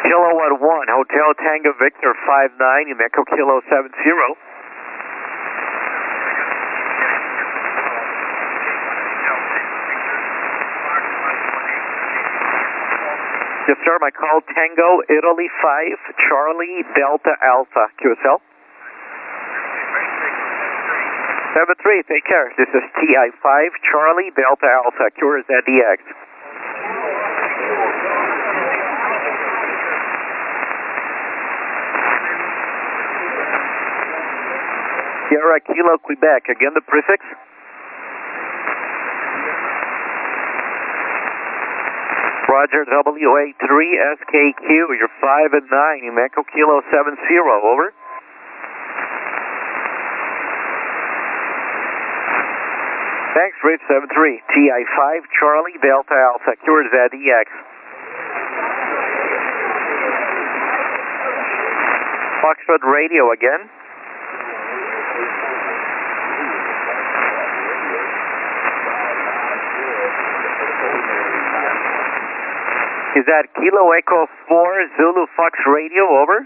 Kilowatt 1, Hotel Tango Victor 59 in Echo Kilo 70. Yes, sir, my call Tango Italy 5, Charlie Delta Alpha, QSL. 73, take care. This is TI5, Charlie Delta Alpha, QRZDX. Sierra Kilo, Quebec. Again, the prefix. Roger, WA3SKQ, you're 5 and 9 in Echo Kilo 70, over. Thanks, Rich 73, TI5, Charlie Delta Alpha, QRZDX. Foxtrot Radio again. Is that Kilo Echo 4 Zulu Fox Radio, over?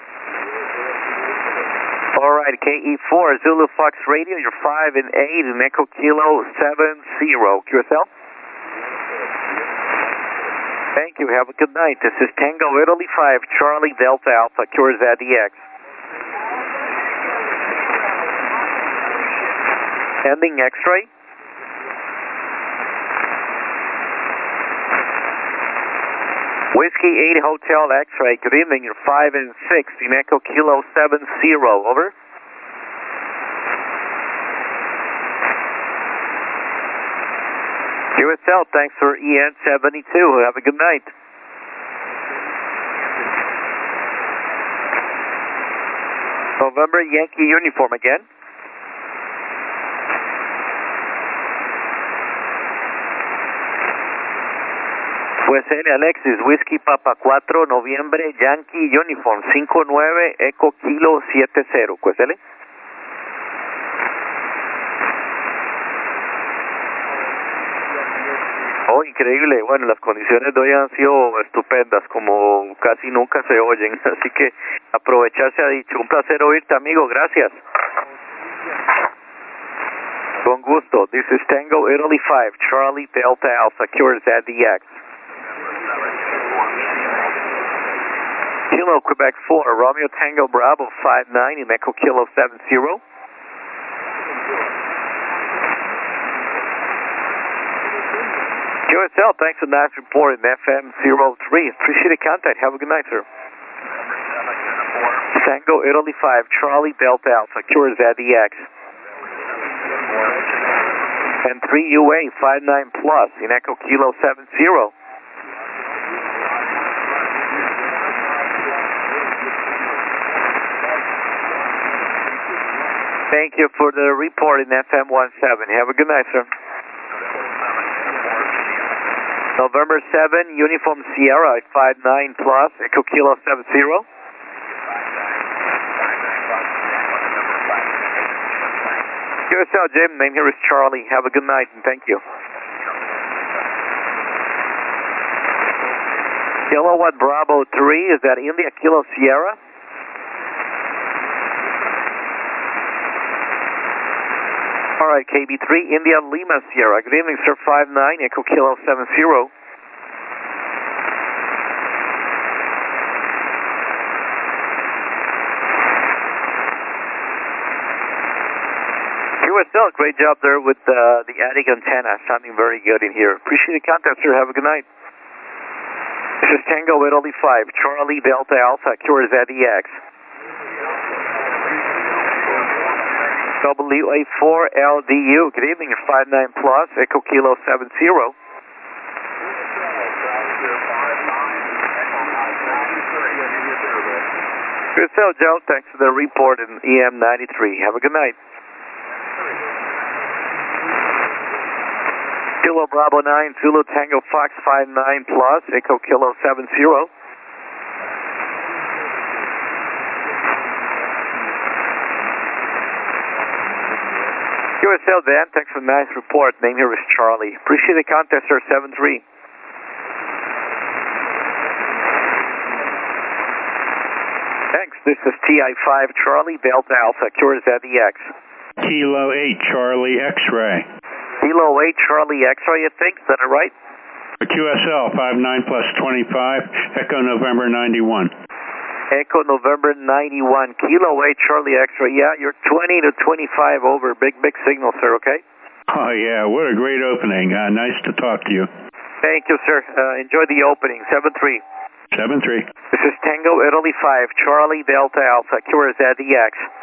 Alright, KE4 Zulu Fox Radio, you're 5 and 8 in Echo Kilo 70, QSL. Thank you, have a good night. This is Tango Italy 5, Charlie Delta Alpha, QRZDX. Ending X-ray. Whiskey 8 Hotel X-ray, good evening, you're 5 and 6 in Echo Kilo 70, over. QSL, thanks for EN72, have a good night. November Yankee uniform again. USL Alexis, Whiskey Papa 4, Noviembre, Yankee Uniform, 59, Echo Kilo 70, USL. Oh, increíble, bueno, las condiciones de hoy han sido estupendas, como casi nunca se oyen, así que aprovechar se ha dicho. Un placer oírte, amigo, gracias. Con gusto, this is Tango Italy 5, Charlie Delta Alpha, QRZDX. Kilo Quebec 4, Romeo Tango Bravo 59 in Echo Kilo 70. QSL, thanks for that report in FM 03. Appreciate the contact. Have a good night, sir. Tango Italy 5, Charlie Delta Alpha, QRZDX. And 3UA 59 plus in Echo Kilo 70. Thank you for the report in FM 17. Have a good night, sir. November 7, Uniform Sierra 59 plus, Echo Kilo 70. QSL Jim, name here is Charlie. Have a good night and thank you. Kilowatt Bravo 3, is that India Kilo Sierra? Alright, KB3, India Lima Sierra. Good evening, sir. 59, Echo Kilo 70. QSL, great job there with the attic antenna. Sounding very good in here. Appreciate the contact, sir. Have a good night. This is Tango Italy 5, Charlie Delta Alpha, QRZDX. WA4LDU, good evening, 59 plus, Echo Kilo 70. QSL Joe, thanks for the report in EM93. Have a good night. Kilo Bravo 9, Zulu Tango Fox 59 plus, Echo Kilo 70. QSL Dan, thanks for the nice report. Name here is Charlie. Appreciate the contest, sir. 73. This is TI-5 Charlie Delta Alpha, Cure ZDX. Kilo 8 Charlie X-ray. Kilo 8 Charlie X-ray, you think? Is that right? QSL 59 plus 25, Echo November 91. Echo November 91, Kilo 8 Charlie X-ray. Yeah, you're 20 to 25 over. Big signal, sir, okay? Oh, yeah, what a great opening. Nice to talk to you. Thank you, sir. Enjoy the opening. 7-3. 7-3. This is Tango Italy 5, Charlie Delta Alpha, Cure ZDX.